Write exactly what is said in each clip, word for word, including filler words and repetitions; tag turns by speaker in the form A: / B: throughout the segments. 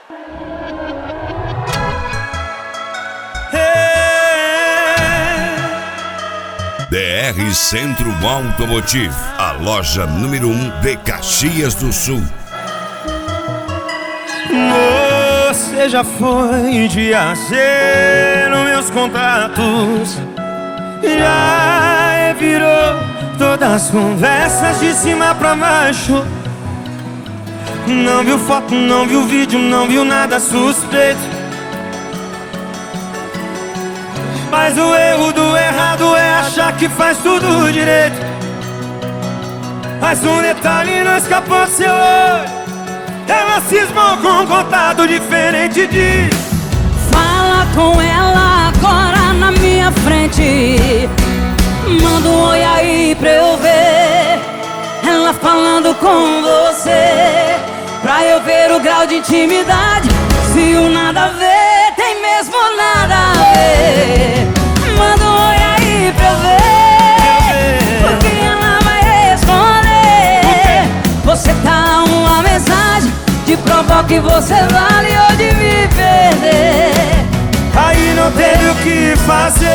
A: D R Centro Automotivo, a loja número um de Caxias do Sul.
B: Você já foi de A Z nos meus contatos, já virou todas as conversas de cima pra baixo. Não viu foto, não viu vídeo, não viu nada suspeito. Mas o erro do errado é achar que faz tudo direito. Mas um detalhe não escapou do seu olho, ela cismou com um contato diferente de...
C: Fala com ela agora na minha frente, manda um oi aí pra eu ver ela falando com você, pra eu ver o grau de intimidade. Se o nada a ver tem mesmo nada a ver, manda um oi aí pra eu ver, porque ela vai responder. Você tá uma mensagem de provar que você vale ou de me perder.
B: Aí não teve o que fazer,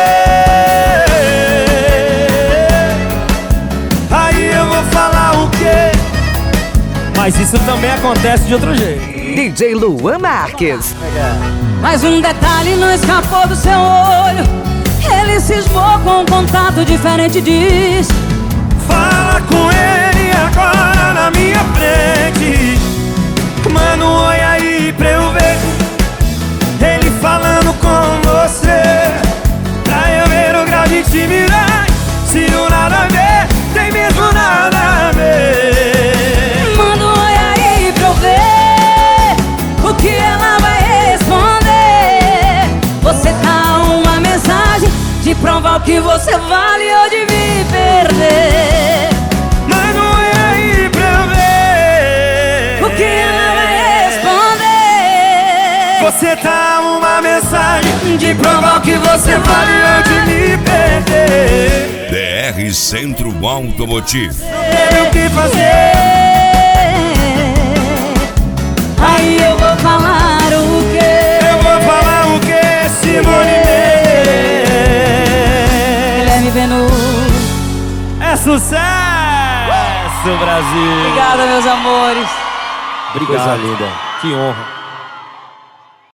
B: aí eu vou falar o quê? Mas isso também acontece de outro jeito.
D: D J Luan Marques.
C: Mas um detalhe não escapou do seu olho, ele cismou com um contato diferente, diz.
B: Fala com ele agora na minha frente, manda um oi aí pra eu ver ele falando com você, pra eu ver o grau de intimidade. Se o nada a ver tem mesmo nada a ver,
C: manda um oi aí pra eu ver o que ela vai responder. Você tá uma mensagem de provar o que você vale ou de me perder.
B: manda um oi aí pra eu ver
C: O que ela vai responder.
B: Você tá uma mensagem de provar o que você vale ou de me perder.
A: D R Centro Automotivo.
B: Tem o que fazer,
C: Aí eu vou falar o quê?
B: eu vou falar o que, Simone
C: Guilherme Venuto.
B: É sucesso, Brasil.
C: Obrigada, meus amores.
B: Obrigado. Coisa linda, que honra.